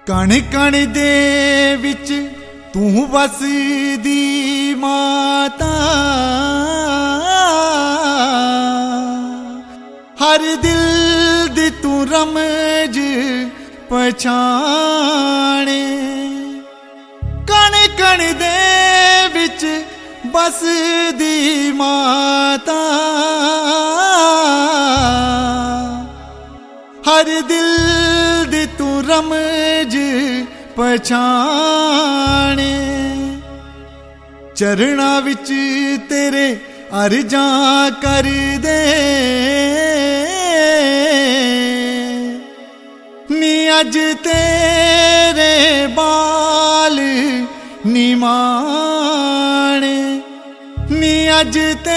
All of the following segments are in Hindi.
कण कण दे विच तू वसदी माता, हर दिल दी तू रमज पछाणे। कण कण दे विच बसदी माता, हर दिल दी तू रमज पछाणे। चरणा विच तेरे अर्जां कर दे, नी अज तेरे बाल निमाणे, नी अज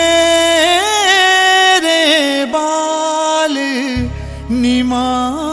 तेरे बाल निमाणे।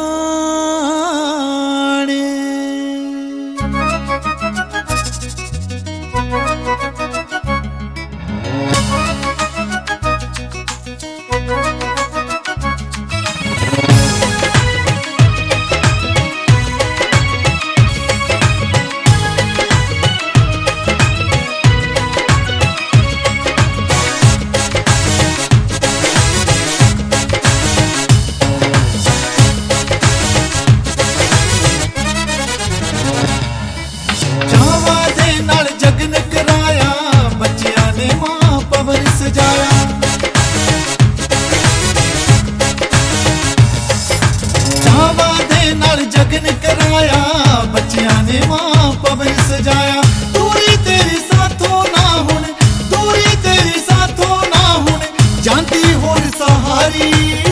जगन कराया बच्चियां ने मां पवन सजाया। दूरी तेरी साथों ना हुन, दूरी तेरी साथों ना हुन, जानती होर सहारी।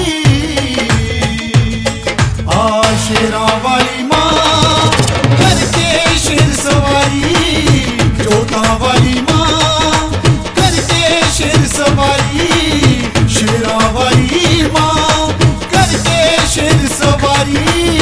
आ शेरां वाली मां करके शेर सवारी, जोता वाली मां करके शेर सवारी, शेरां वाली मां करके शेर सवारी।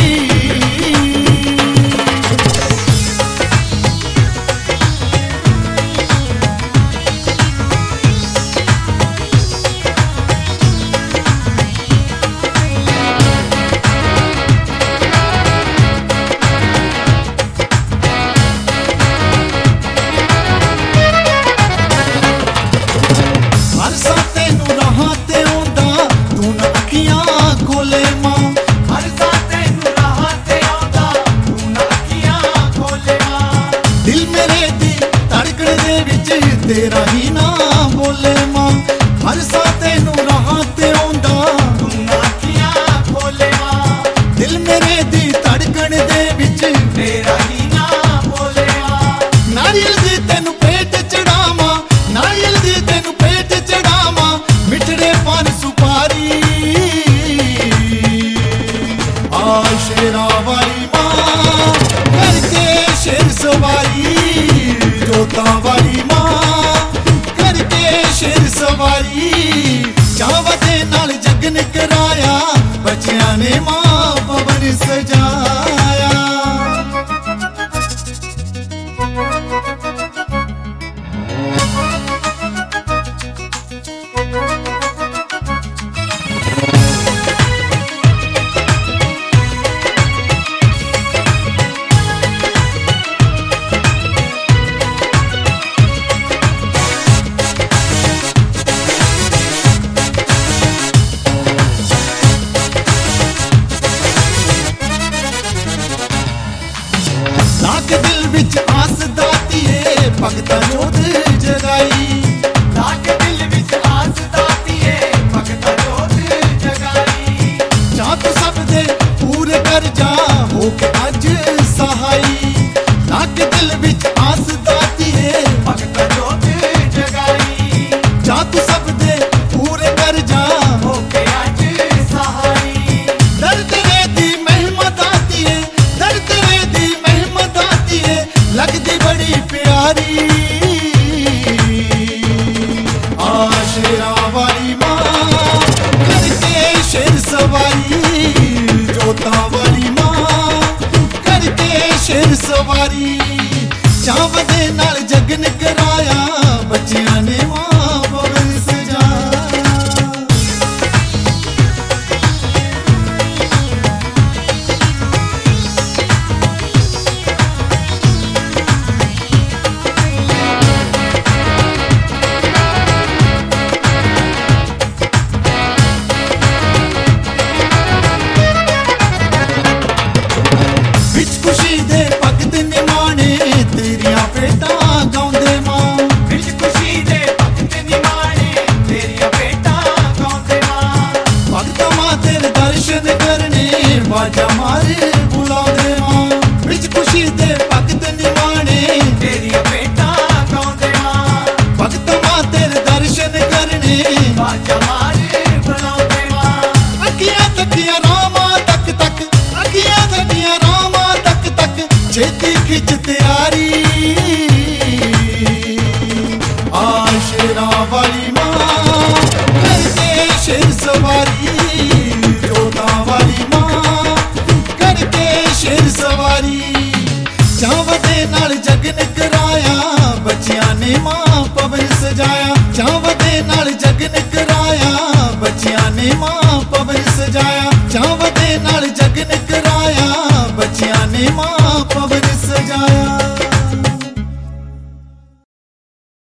तेरा ही नाम बोले मां, हर सा तेनू राह ते आउंदा, तू अखियां खोले मां। दिल मेरे दी धड़कन दे विच तेरा ही नाम बोले मां। नारियल दी तेनू पेट चढ़ावां, नारियल दी तेनू पेट चढ़ावां, मिठड़े पान सुपारी। आ शेरां वाली मां करके शेर सवारी, जोता वाली मां शेर सवारी। चावा दे नाल जगन कराया, बच्चियां ने मां पवन सजाया। लाख दिल विच आस दातिए भगता जोत जगाई, लाख दिल विच आस दातिए भगता जोत जगाई। जा तू सब दे पूरे कर जा हो के अज सहाई, लाख दिल विच आस दातिए भगता जोत जगाई। जा तू सब दे पूरे कर जा हो के अज सहाई। दर्द रे दी महिमा दातिए, दर्द रे दी लगदी बड़ी प्यारी। आ शेरां वाली मां करके शेर सवारी, जोता वाली मां करके शेर सवारी। चाव दे नाल जगन कराया, बच्चियां ने मां पवन सजाया। बुलाਉਂਦੇ मां विच खुशी दे भगत निमाणे तेरिया बेटा गाउंदे मां भगत मां तेरे दर्शन करने बाजा मारे बुलाਉਂਦੇ मां अखियां तकियां रामा तक तक अखियां तकियां रामा तक तक छेती खिच तैयारी आशेरा वाली मां करके शेर सवारी जोधा वाली मां करके शेर सवारी चावदे नाल जगन कराया बच्चियां ने मां पवन सजाया चावदे नाल जगन कराया बच्चियां ने मां पवन सजाया चावदे नाल जगन कराया बच्चियां ने मां